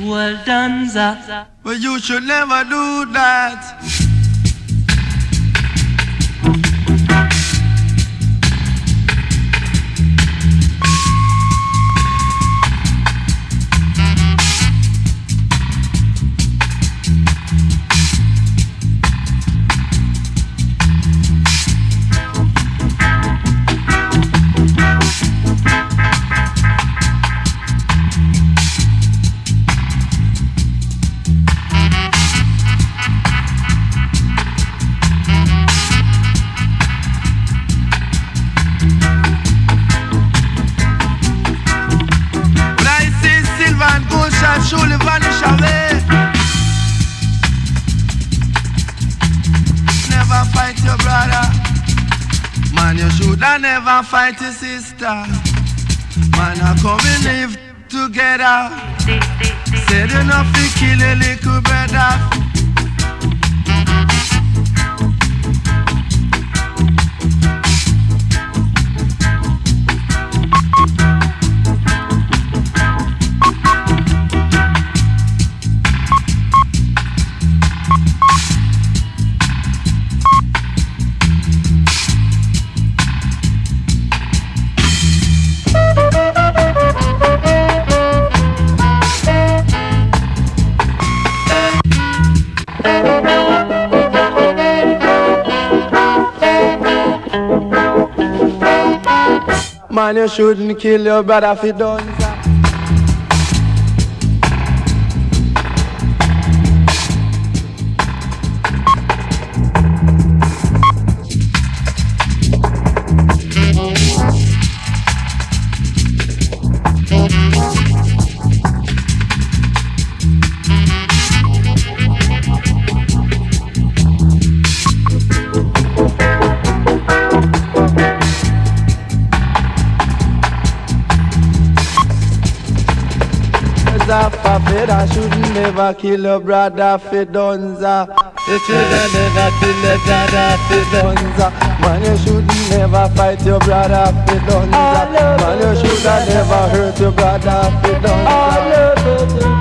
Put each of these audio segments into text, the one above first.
Well done, Zah. But you should never do that. Surely vanish away. Never fight your brother. Man, you shoulda never fight your sister. Man, I come and live together. Said enough to kill a little brother. Man, you shouldn't kill your brother if you done. I shouldn't never kill your brother fi dunza. You shouldn't never kill your brother fi dunza. Man, you shouldn't never fight your brother fi dunza. Man, you shoulda never hurt your brother fi dunza.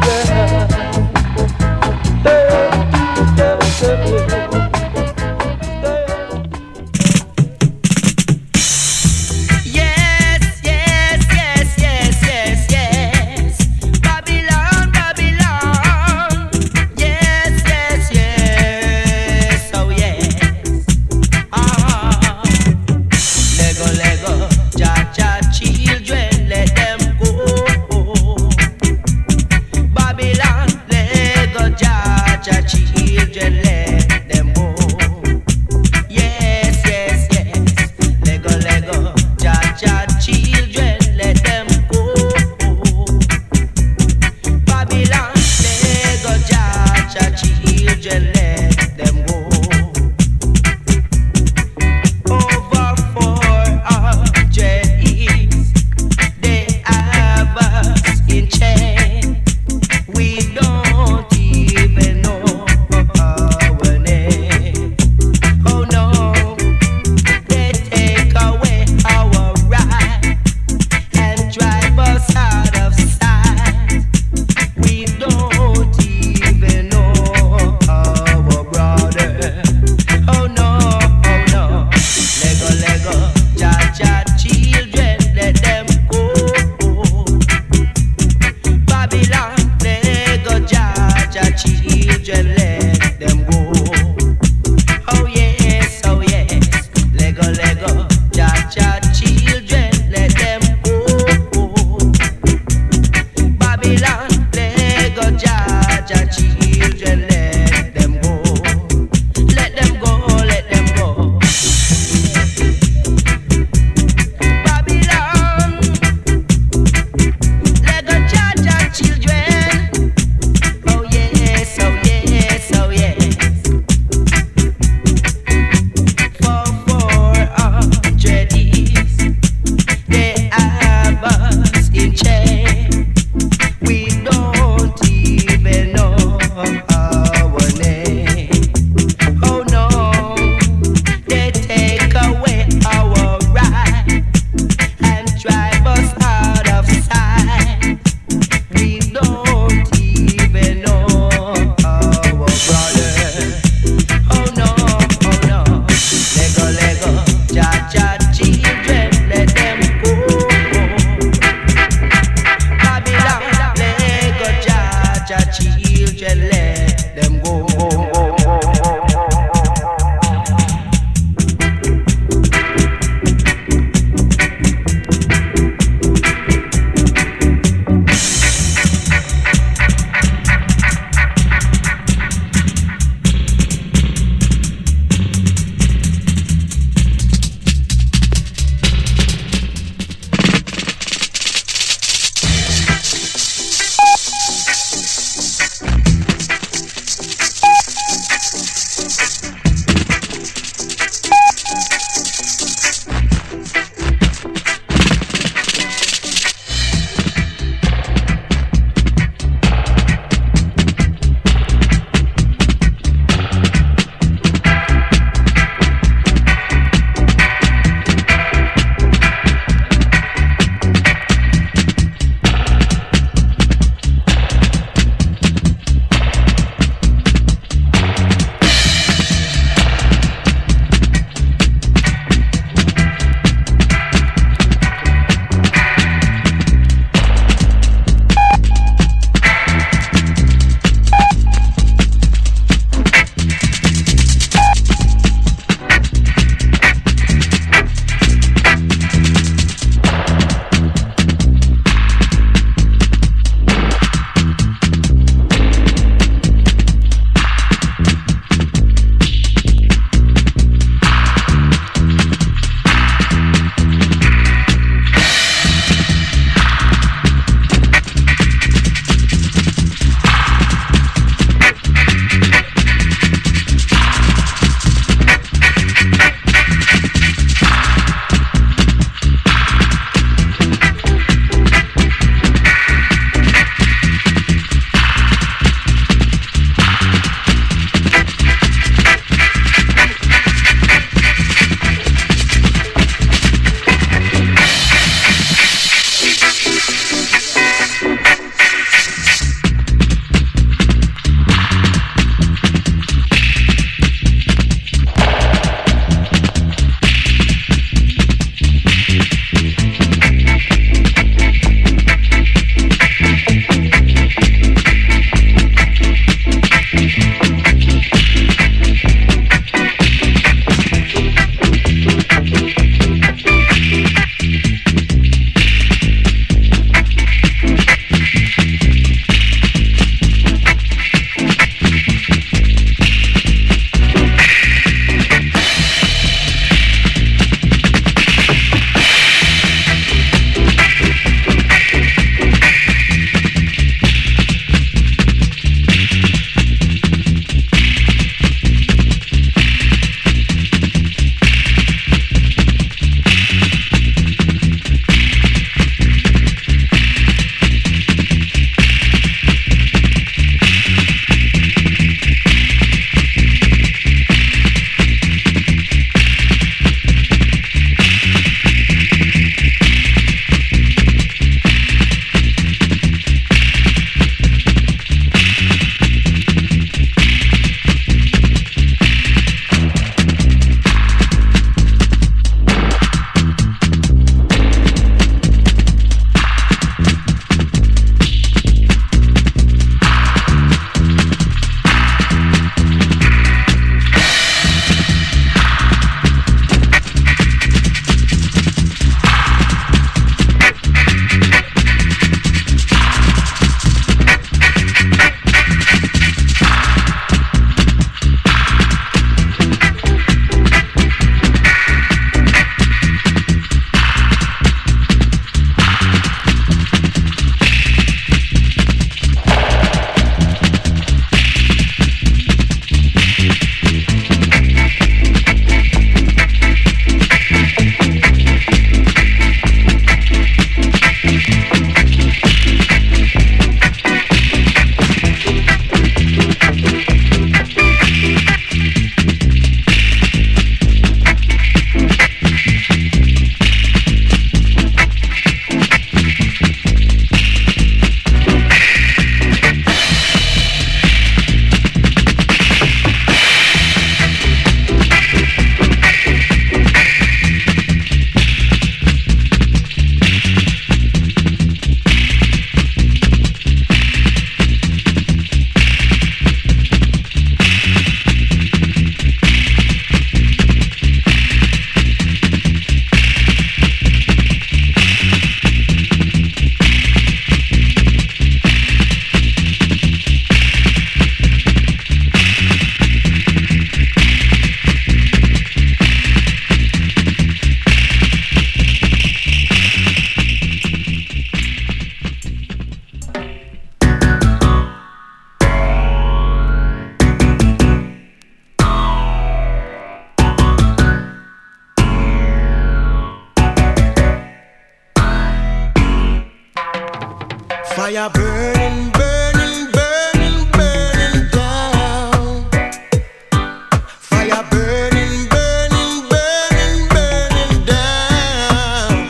Fire burning, burning, burning, burning down. Fire burning, burning, burning, burning down.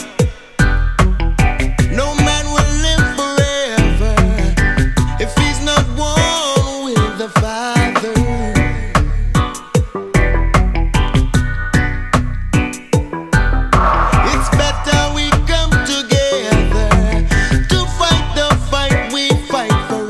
No man will live forever if he's not one with the Father. It's better we come together to fight the fight we fight for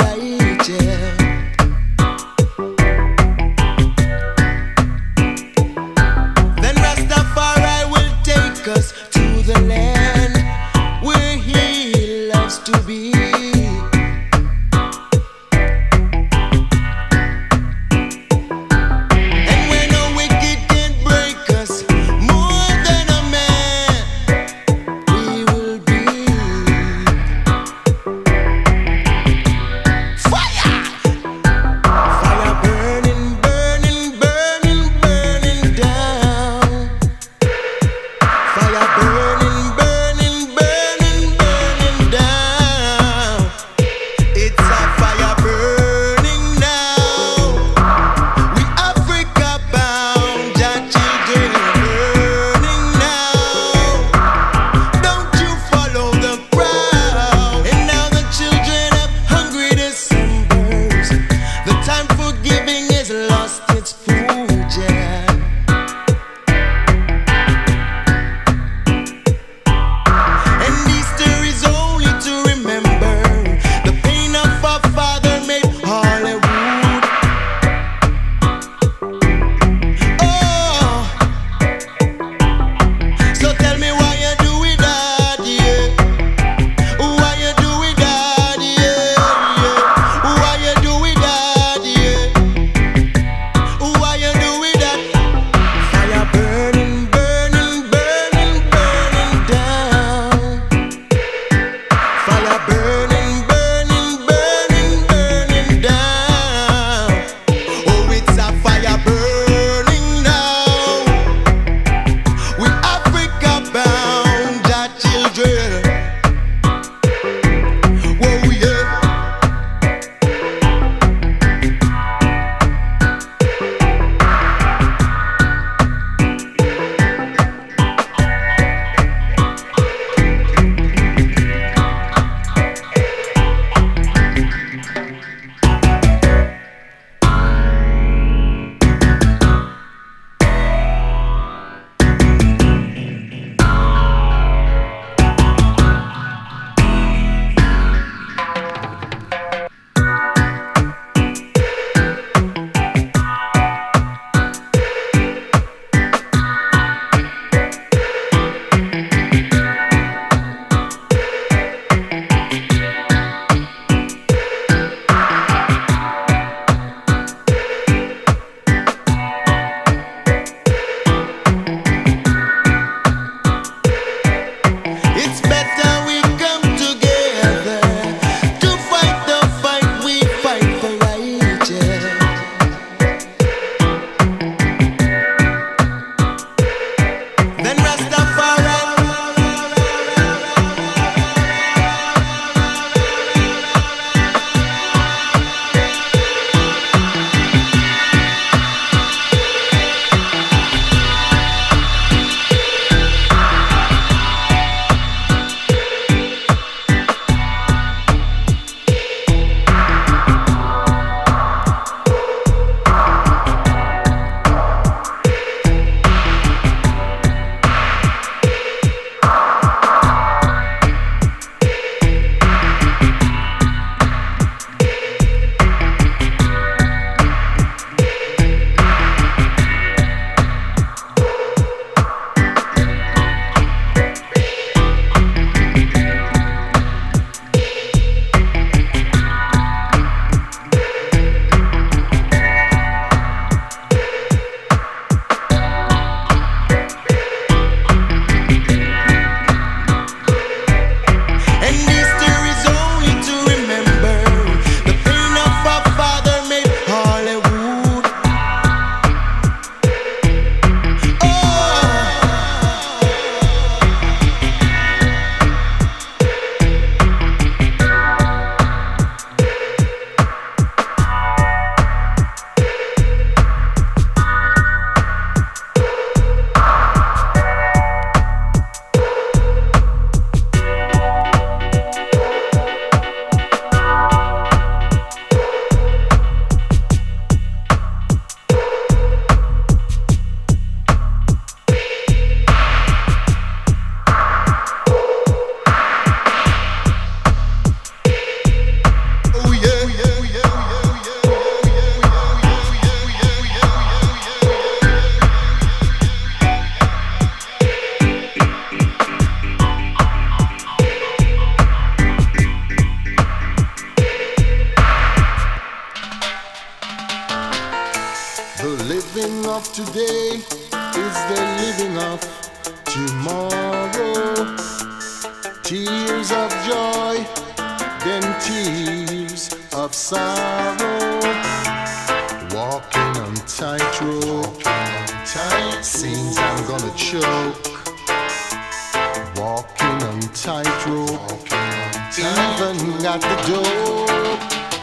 today is the living of tomorrow. Tears of joy, then tears of sorrow. Walking on tightrope, seems I'm gonna choke. Walking on tightrope, even at the door.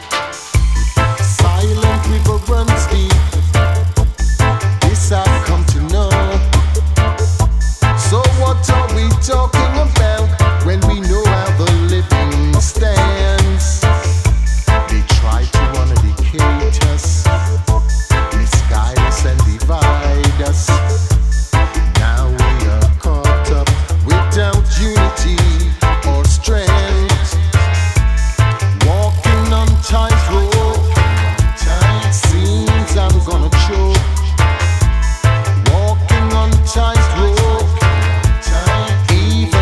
Silent river runs deep. This I've come to know. So what are we talking about when we know how the living stands? They try to eradicate us, misguide us and divide us. Now we are caught up without unity or strength. Walking on tightrope, seems I'm gonna choke. Walking on tightrope,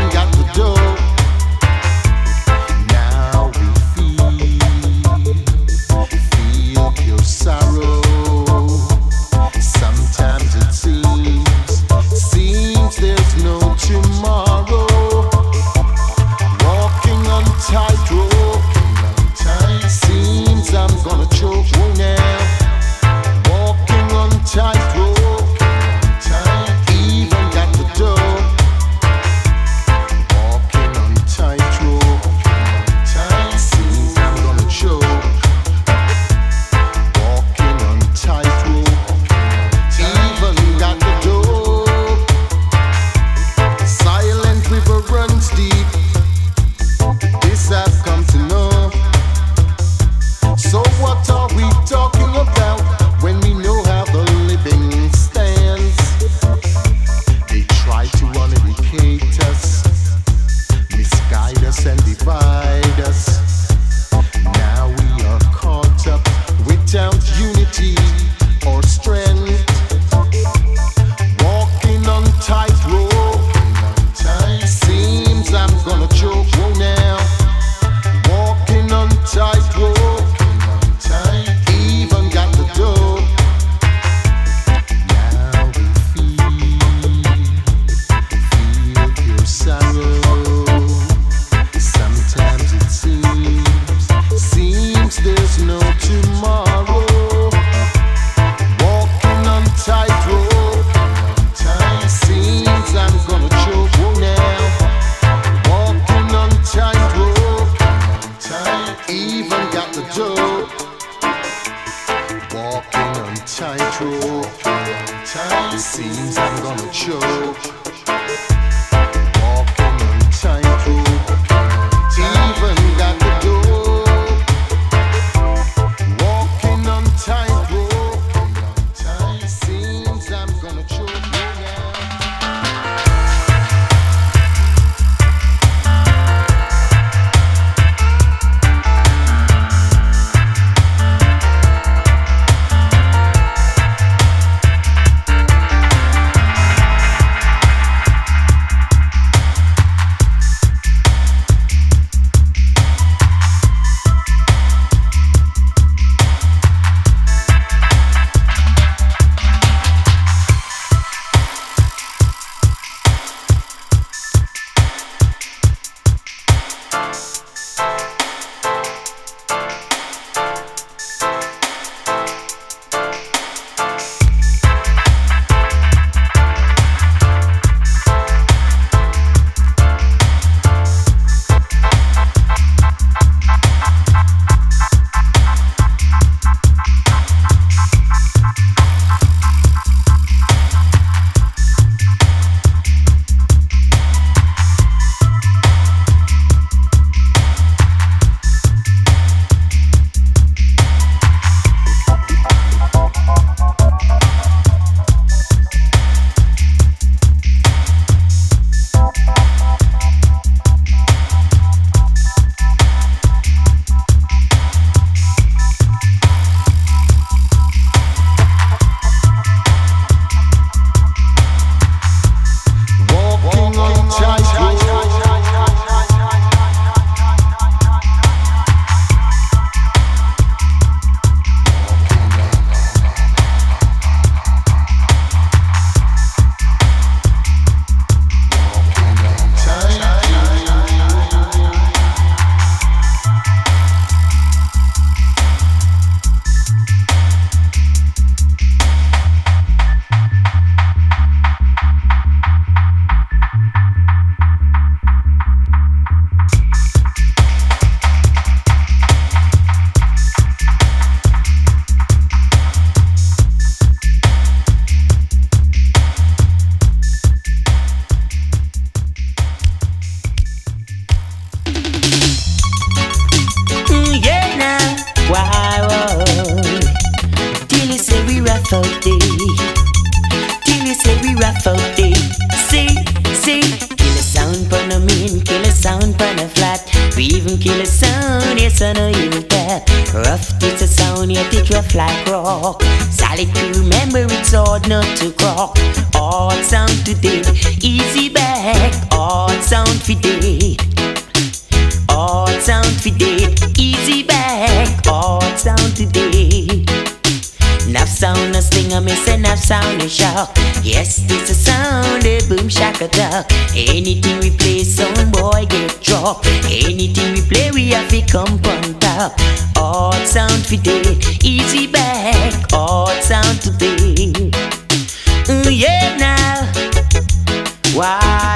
pon a mean, kill a sound pon a flat. We even kill a sound, yes I know you tap. Rough it's a sound, yet it rough like rock. Solid to remember it's hard not to crock. Hard sound today, easy back. Hard sound for dead. Hard sound for dead, easy back. Hard sound today. Enough sound, a sting, I miss enough sound, a shock. Yes, this a sound, a boom, shaka duck. Anything we play, sound boy get dropped. Anything we play, we have to come on top. Hard sound for day, easy back. Hard sound today. Yeah, now. Why,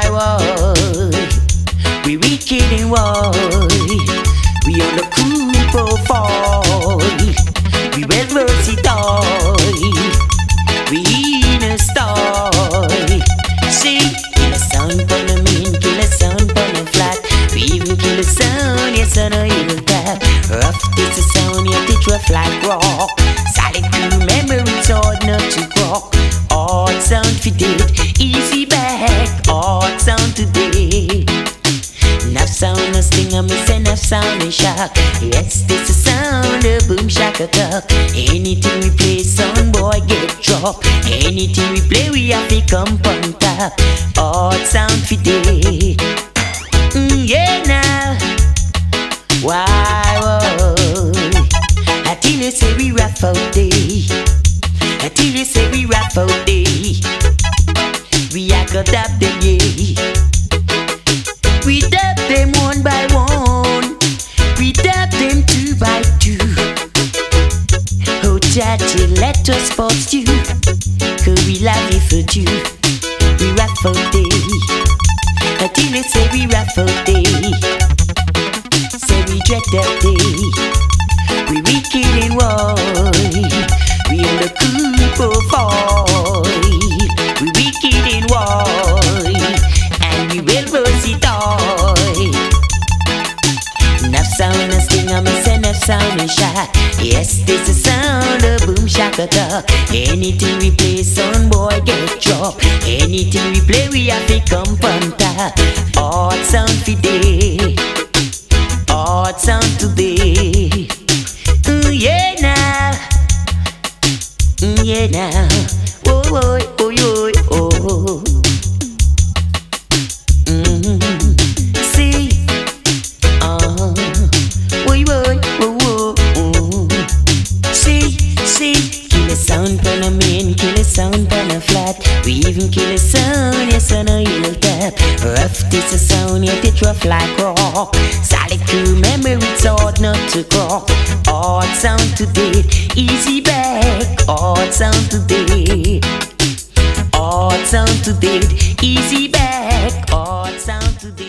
we wicked and why? We on the cool profile. We well versatile. We in a story. See, kill a sound pon a mean, kill a sound pon a flat. We even kill a sound, yes I know you'll tap. Rough it's a sound, yet it rough like rock. Solid to remember it's hard not to crock. Hard sound for dead, easy back. Hard sound today. Enough sound, no sting, I miss enough sound and shock. Yes, this a sound, a boom, shaka duck. Anything we play, sound boy get dropped. Anything we play, we have to come on top. Hard sound for day. Yeah, now. Why, until you say we rap all day. Until you say we rap all day. We are gonna dab them, yeah. We dab them one by one. We dab them two by two. Oh, Jaji, let us post you. Cause we love you for you. We rap all day. Until they say we rap all day. Say we dread that day. We wicked and wild. We in the cool profile. We wicked and wild. And we will versatile. Enough sound, a sting, I miss enough sound and shot. Yes, this a sound, a boom, shaka duck. Anything we play, sound boy get dropped. Anything we play, we have to come on top. Hard sound for day. Hard sound today. Yeah now. Yeah now. Oh, oh, oh, oh, oh. See, see, kill a sound pon a mean, kill a sound pon a flat. We even kill a sound, yes I know you'll tap. Rough this a sound, yet it rough like rock. Solid to remember it's hard not to crock. Hard sound today, easy back. Hard sound today. Hard sound today, easy back. Hard sound today.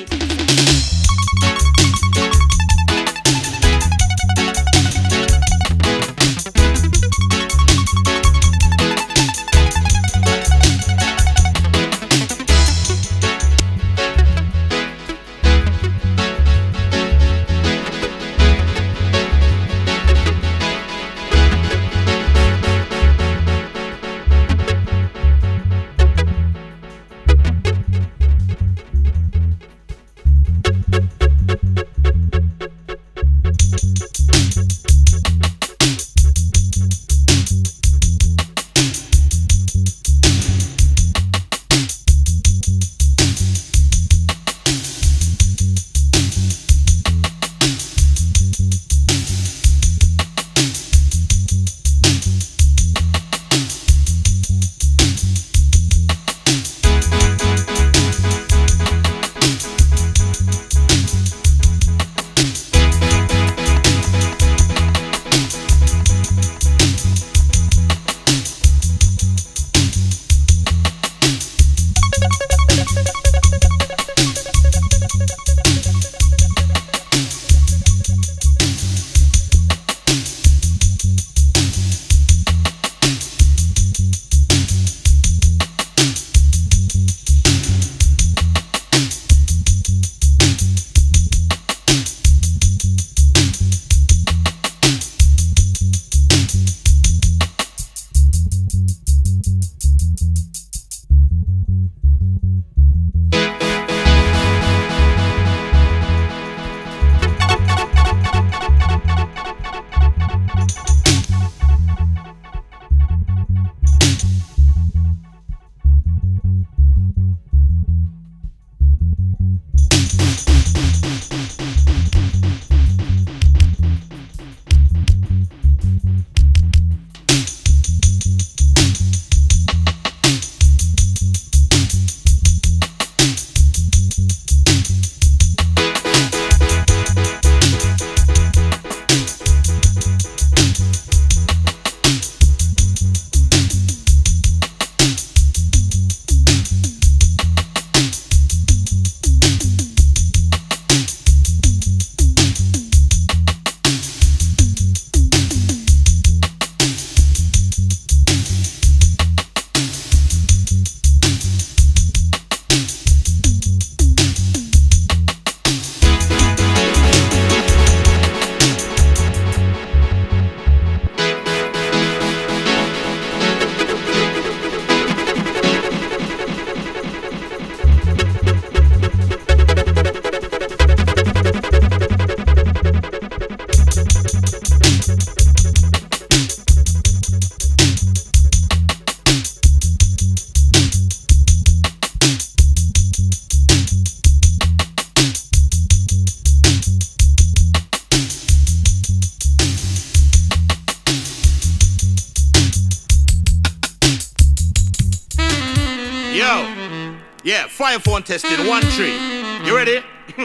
Fire phone testing, 1 3. You ready?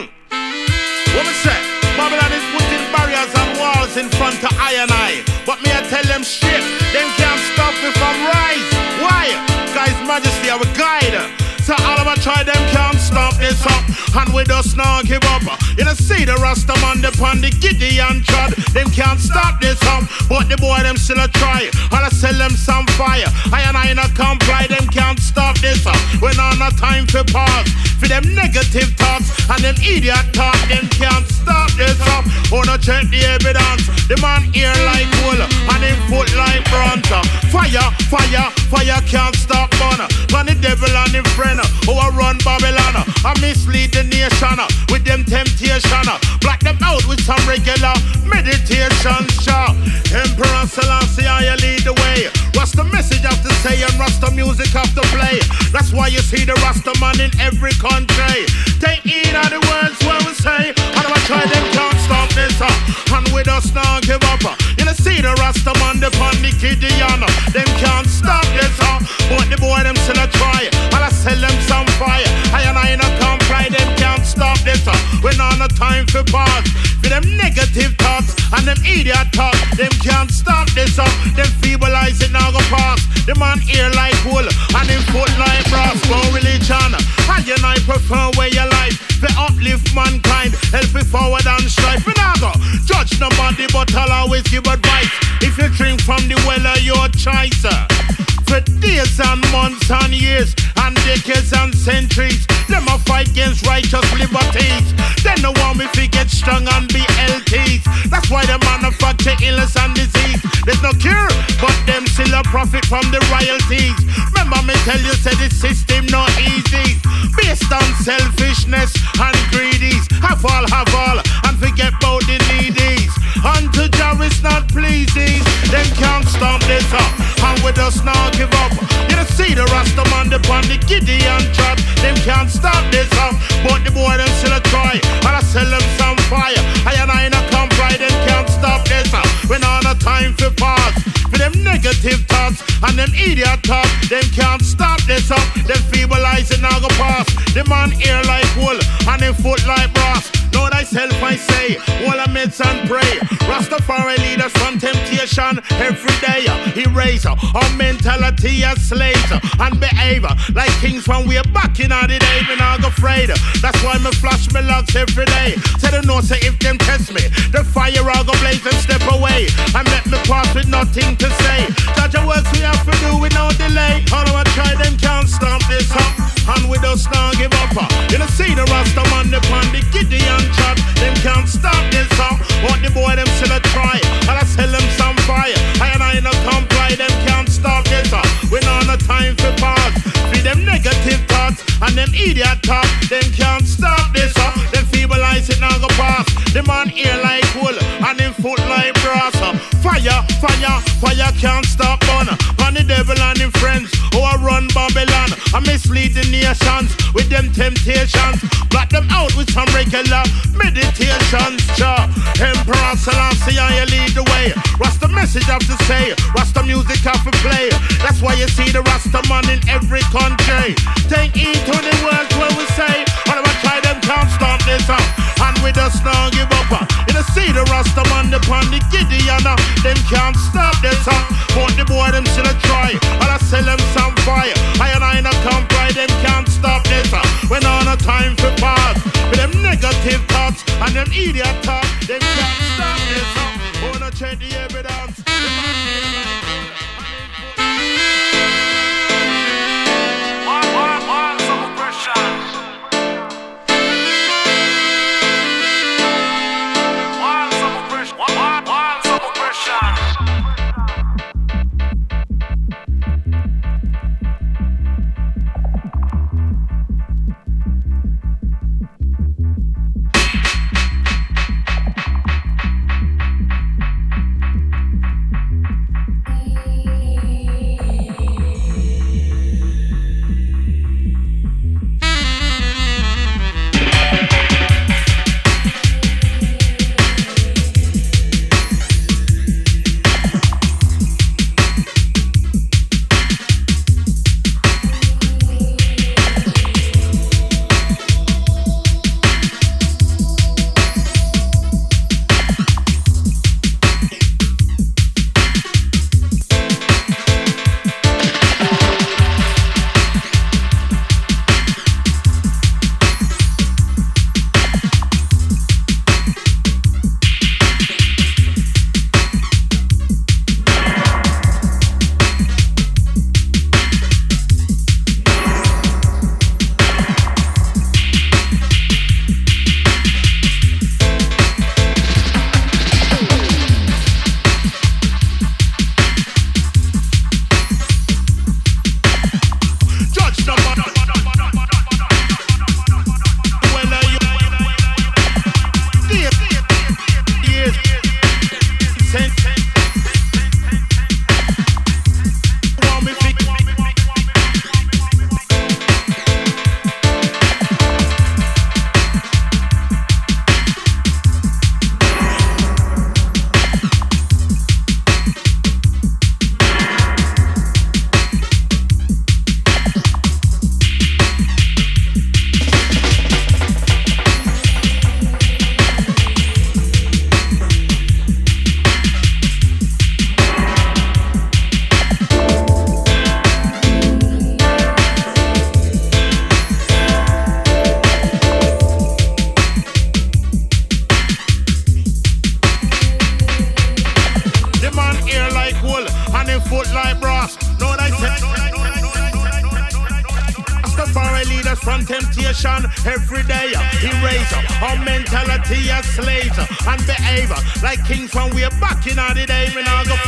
What me say? Babylon is putting barriers and walls in front of I and I. But me I tell them shit, them can't stop me from rise. Why? Guys, Majesty, our guide. So all of us try, them can't stop this up. And we just not give up. You know, see the Rasta man, the pan, the Gideon trod. Them can't stop this up. But the boy, them still a try. All I sell them some fire. I not comply, them can't stop this up. When on no time for pause. For them negative thoughts and them idiot talk, them can't stop this up. Oh, no, check the evidence. The man ear like wool and him foot like bronze. Fire, fire, fire can't stop burn. When the devil and him friend who a run Babylon, I mislead the nation with them temptation. Black them out with some regular meditation. Emperor Selassie, I lead the way. What's the message have to say and Rasta music have to play? That's why you see the Rasta man in every country. Take heed of the words where we say, and I try them can't stop this and we just not give up. You know see the Rasta man, the panic Gideon, them can't stop this but the boy them still a try. And I sell them some fire. I not comply, them can't stop this we not no time for pause. For them negative thoughts and them idiot talk, them can't stop this them feeble eyes it now go pass. The man ear like wool and him foot like brass. No religion, I prefer where your life to uplift mankind, help it forward and strive. We not go judge nobody, but I'll always give advice. If you drink from the well of your choice for days and months and years and decades and centuries, them a fight against righteous liberties. They no want me to get strong and be healthy. That's why they manufacture illness and disease. There's no cure, but them still a profit from the royalties. Remember me tell you, say the system not easy. Based on selfishness and greedies. Have all, and forget about the needies. Unto Jah is not pleasing. Them can't stop this and we just not give up. You don't see the Rasta man, the pan, the Gideon trot. Them can't stop this but the boy them still a try. And I sell them some fire. I not comply, them can't stop this when on a time for pause. For them negative thoughts and them idiot talk, them can't stop this them feeble eyes it now go pass. The man ear like wool and him foot like brass. Know thyself I say, all I meds and pray. Rastafari lead us from temptation every day. Erase our mentality as slaves and behave like kings from way back in the day. Me not go afraid. That's why me flash me logs every day. Say the no say if them test me, the fire I go blaze and step away and let me pass with nothing to say. Such a works we have to do with no delay. All of I try them can't stop this and we just not give up. You don't see the Rasta man, the pan, the Gideon chat. Them can't stop this but the boy them still a try. And I sell them some fire. I not comply, them can't stop this we not no time for pause. Feed them negative thoughts and them idiot talk, them can't stop this them feeble eyes it now go pass. The man ear like wool and him foot like brass. Fire, fire, fire can't stop burn. And the devil and him friends who are run Babylon and mislead the nations with them temptations. Black them out with some regular meditations. Emperor Selassie, I lead the way. Rasta message have to say, Rasta music have to play. That's why you see the Rasta man in every country. Take heed to the words where we say, all of us try them can't stop this and we just not give up. You don't see the Rasta man, the pan, the Gideon, them can't stop this but the boy them still a try. And I sell them some fire. I not comply, them can't stop this when on a time for pause. With them negative thoughts and them idiot talk, them can't stop this oh no check the evidence. nation every day. Erase our mentality as slaves and behave like kings from way back in the day. We now go